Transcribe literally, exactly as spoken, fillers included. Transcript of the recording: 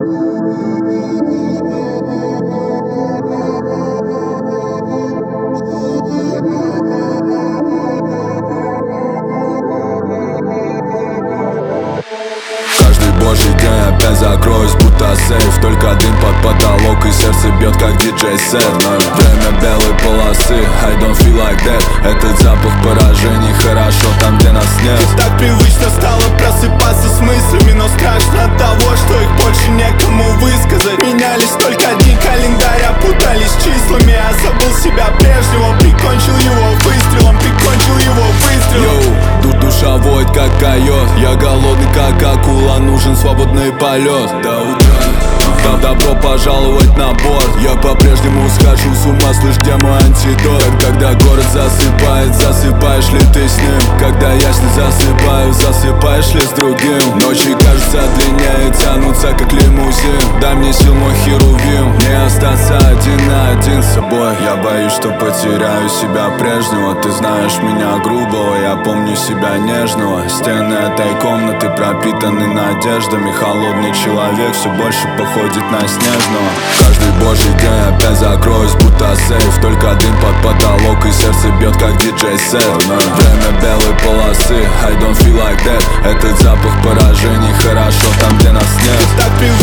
Каждый божий день опять закроюсь, будто сейф. Только дым под потолок и сердце бьет, как диджей-сет. Но время белой полосы, I don't feel like that. Этот запах поражений хорошо там, где нас нет. И так привычно стало просыпаться с мыслями, но страшно от того, что их больше некому высказать. Менялись только дни календаря, путались числами. Я забыл себя прежнего, прикончил его выстрелом, прикончил его выстрелом. Йоу, душа воет, как койот. Я голодный, как акула, нужен свободный полет. До утра. Да, добро пожаловать на борт. Я по-прежнему схожу с ума, слышь, где мой антидот? Когда город засыпает, засыпаешь ли ты с ним? Когда я с ним засыпаю, засыпаешь ли с другим? Ночи, кажется, длиннее, тянутся, как лимузин. Дай мне сил, мой херувим, не остаться один на один с собой. Я боюсь, что потеряю себя прежнего. Ты знаешь меня грубого, я помню себя нежного. Стены этой комнаты пропитаны надеждами. Холодный человек все больше походит на снежного. Каждый божий день опять закроюсь, будто сейф. Только дым под потолок и сердце бьет, как диджей-сет. Время белой полосы, I don't feel like that. Этот запах поражений хорошо там, где нас нет. И так привычно